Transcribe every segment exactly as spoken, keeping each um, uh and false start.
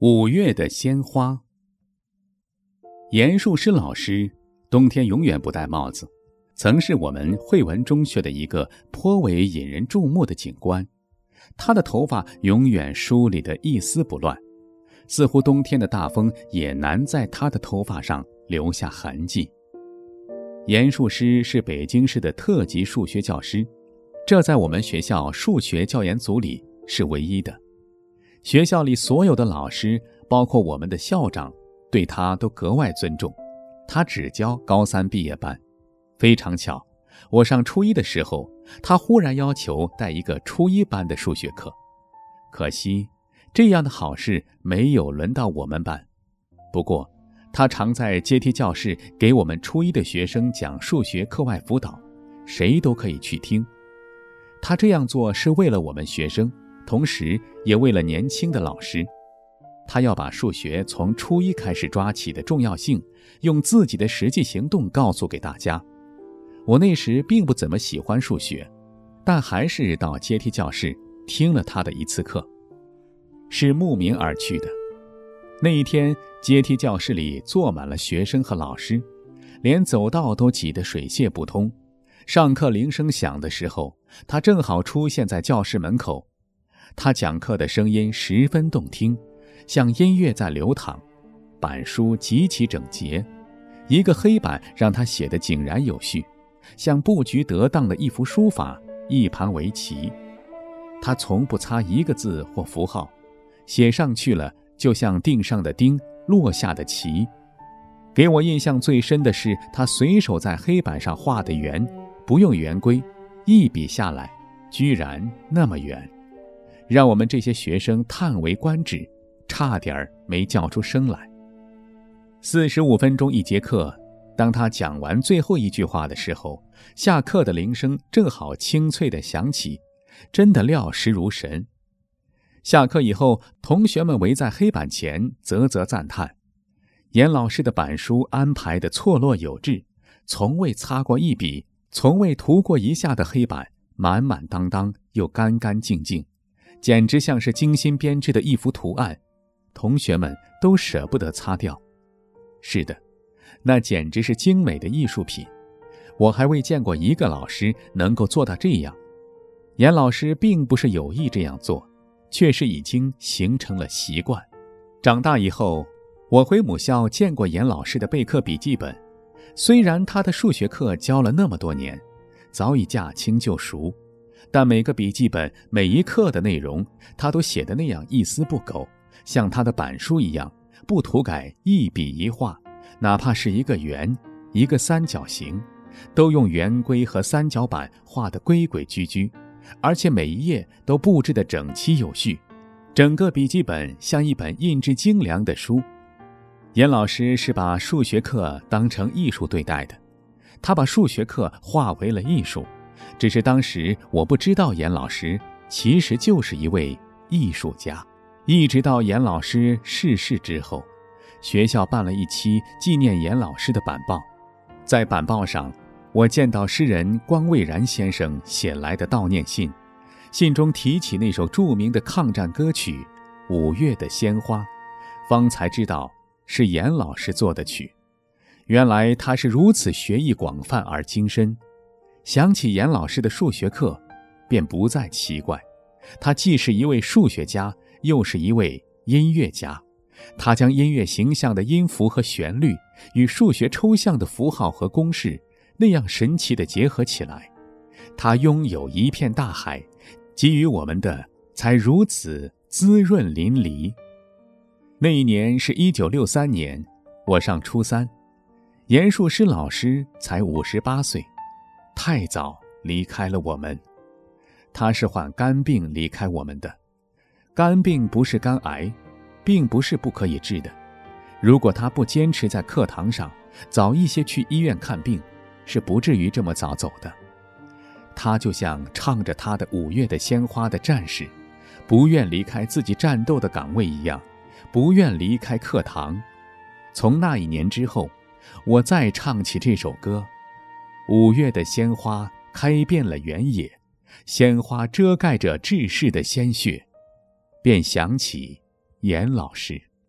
五月的鲜花。严树师老师冬天永远不戴帽子，曾是我们惠文中学的一个颇为引人注目的景观。他的头发永远梳理得一丝不乱，似乎冬天的大风也难在他的头发上留下痕迹。严树师是北京市的特级数学教师，这在我们学校数学教研组里是唯一的。学校里所有的老师，包括我们的校长，对他都格外尊重。他只教高三毕业班。非常巧，我上初一的时候，他忽然要求带一个初一班的数学课。可惜，这样的好事没有轮到我们班。不过，他常在阶梯教室给我们初一的学生讲数学课外辅导，谁都可以去听。他这样做是为了我们学生，同时也为了年轻的老师。他要把数学从初一开始抓起的重要性，用自己的实际行动告诉给大家。我那时并不怎么喜欢数学，但还是到阶梯教室听了他的一次课，是慕名而去的。那一天，阶梯教室里坐满了学生和老师，连走道都挤得水泄不通。上课铃声响的时候，他正好出现在教室门口。他讲课的声音十分动听，像音乐在流淌，板书极其整洁，一个黑板让他写得井然有序，像布局得当的一幅书法，一盘围棋。他从不擦一个字或符号，写上去了就像钉上的钉，落下的棋。给我印象最深的是他随手在黑板上画的圆，不用圆规，一笔下来居然那么圆，让我们这些学生叹为观止，差点没叫出声来。四十五分钟一节课，当他讲完最后一句话的时候，下课的铃声正好清脆地响起，真的料实如神。下课以后，同学们围在黑板前啧啧赞叹，严老师的板书安排得错落有致，从未擦过一笔，从未涂过一下的黑板，满满当当又干干净净，简直像是精心编织的一幅图案，同学们都舍不得擦掉。是的，那简直是精美的艺术品。我还未见过一个老师能够做到这样。严老师并不是有意这样做，却是已经形成了习惯。长大以后，我回母校见过严老师的备课笔记本，虽然他的数学课教了那么多年，早已驾轻就熟，但每个笔记本每一课的内容，他都写得那样一丝不苟，像他的板书一样，不涂改，一笔一画，哪怕是一个圆，一个三角形，都用圆规和三角板画得规规矩矩，而且每一页都布置得整齐有序，整个笔记本像一本印制精良的书。严老师是把数学课当成艺术对待的，他把数学课化为了艺术，只是当时我不知道严老师其实就是一位艺术家。一直到严老师逝世之后，学校办了一期纪念严老师的板报，在板报上，我见到诗人关蔚然先生写来的悼念信，信中提起那首著名的抗战歌曲《五月的鲜花》，方才知道是严老师做的曲。原来他是如此学艺广泛而精深。想起严老师的数学课，便不再奇怪，他既是一位数学家，又是一位音乐家。他将音乐形象的音符和旋律与数学抽象的符号和公式那样神奇地结合起来。他拥有一片大海，给予我们的才如此滋润淋漓。那一年是一九六三年，我上初三，严树师老师才五十八岁，太早离开了我们。他是患肝病离开我们的。肝病不是肝癌，并不是不可以治的。如果他不坚持在课堂上，早一些去医院看病，是不至于这么早走的。他就像唱着他的五月的鲜花的战士，不愿离开自己战斗的岗位一样，不愿离开课堂。从那一年之后，我再唱起这首歌，五月的鲜花开遍了原野，鲜花遮盖着志士的鲜血，便想起严老师。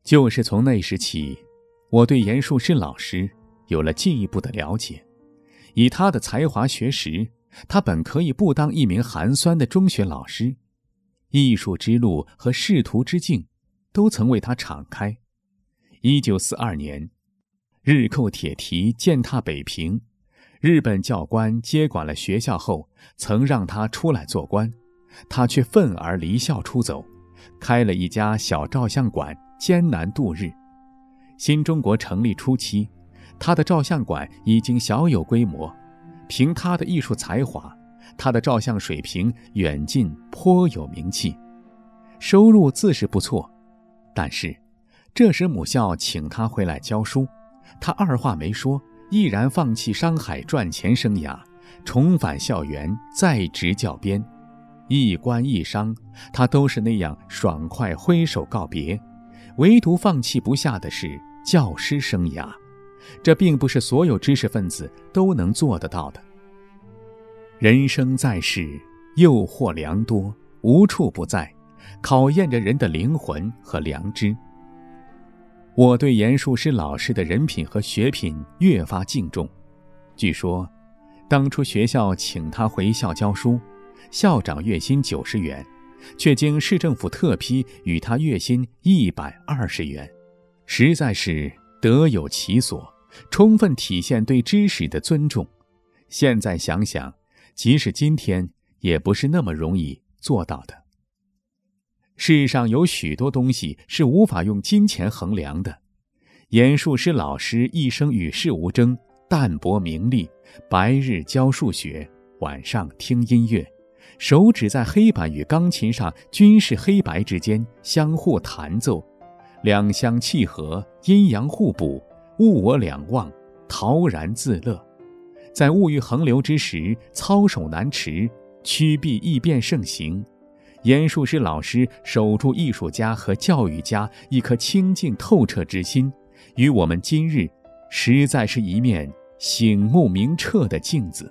就是从那时起，我对严树师老师有了进一步的了解。以他的才华学识，他本可以不当一名寒酸的中学老师，艺术之路和仕途之境都曾为他敞开。一九四二年，日寇铁蹄践踏北平，日本教官接管了学校后，曾让他出来做官，他却愤而离校出走，开了一家小照相馆，艰难度日。新中国成立初期，他的照相馆已经小有规模，凭他的艺术才华，他的照相水平远近颇有名气，收入自是不错。但是这时母校请他回来教书，他二话没说，毅然放弃商海赚钱生涯，重返校园再执教鞭。一官一商，他都是那样爽快挥手告别，唯独放弃不下的是教师生涯。这并不是所有知识分子都能做得到的。人生在世，诱惑良多，无处不在，考验着人的灵魂和良知。我对严树师老师的人品和学品越发敬重。据说当初学校请他回校教书，校长月薪九十元，却经市政府特批与他月薪一百二十元，实在是德有其所，充分体现对知识的尊重。现在想想，即使今天也不是那么容易做到的。世上有许多东西是无法用金钱衡量的。严树师老师一生与世无争，淡泊名利，白日教数学，晚上听音乐，手指在黑板与钢琴上均是黑白之间相互弹奏，两相契合，阴阳互补，物我两忘，陶然自乐。在物欲横流之时，操守难持，曲臂易变盛行。严树师老师守住艺术家和教育家一颗清净透彻之心，与我们今日实在是一面醒目明澈的镜子。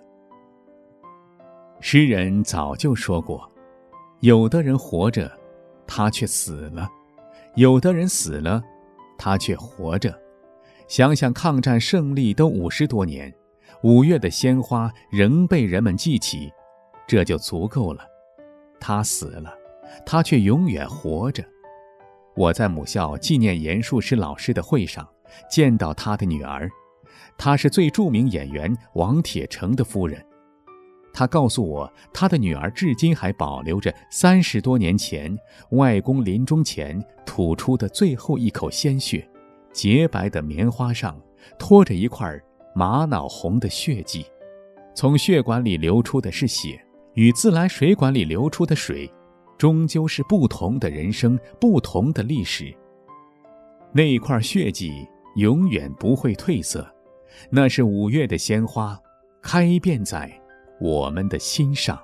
诗人早就说过，有的人活着，他却死了；有的人死了，他却活着。想想抗战胜利都五十多年，五月的鲜花仍被人们记起，这就足够了。他死了，他却永远活着。我在母校纪念严树师老师的会上见到他的女儿，她是最著名演员王铁成的夫人。他告诉我，他的女儿至今还保留着三十多年前外公临终前吐出的最后一口鲜血，洁白的棉花上拖着一块玛瑙红的血迹。从血管里流出的是血，与自来水管里流出的水，终究是不同的人生，不同的历史。那块血迹永远不会褪色，那是五月的鲜花，开遍在我们的心上。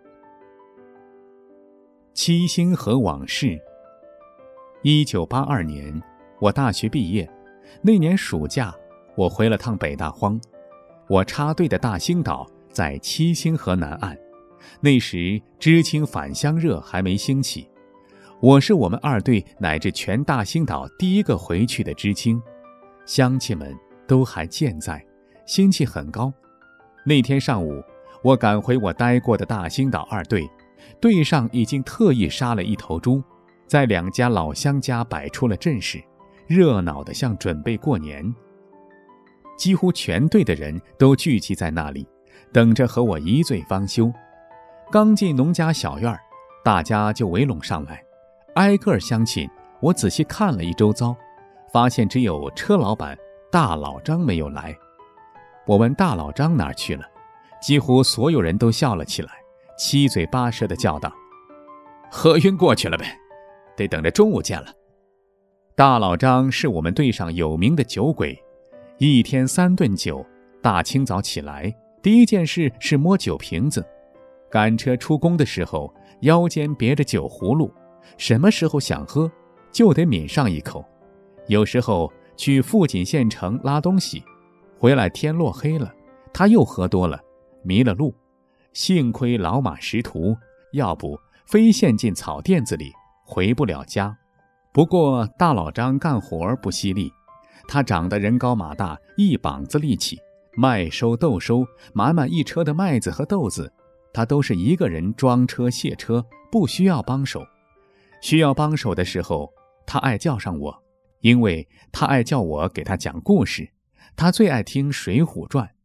七星河往事。一九八二年，我大学毕业，那年暑假，我回了趟北大荒。我插队的大兴岛在七星河南岸，那时知青返乡热还没兴起，我是我们二队乃至全大兴岛第一个回去的知青，乡亲们都还健在，心气很高。那天上午，我赶回我待过的大兴岛二队，队上已经特意杀了一头猪，在两家老乡家摆出了阵势，热闹得像准备过年。几乎全队的人都聚集在那里，等着和我一醉方休。刚进农家小院，大家就围拢上来，挨个乡亲我仔细看了一周遭，发现只有车老板大老张没有来。我问大老张哪儿去了，几乎所有人都笑了起来，七嘴八舌地叫道：喝晕过去了呗，得等着中午见了。大老张是我们队上有名的酒鬼，一天三顿酒，大清早起来，第一件事是摸酒瓶子，赶车出工的时候腰间别着酒葫芦，什么时候想喝就得抿上一口。有时候去富锦县城拉东西，回来天落黑了，他又喝多了，迷了路，幸亏老马识途，要不非陷进草甸子里，回不了家。 不过大老张干活不犀利，他长得人高马大，一膀子力气，麦收豆收，满满一车的麦子和豆子，他都是一个人装车卸车，不需要帮手。需要帮手的时候，他爱叫上我，因为他爱叫我给他讲故事，他最爱听《水浒传》，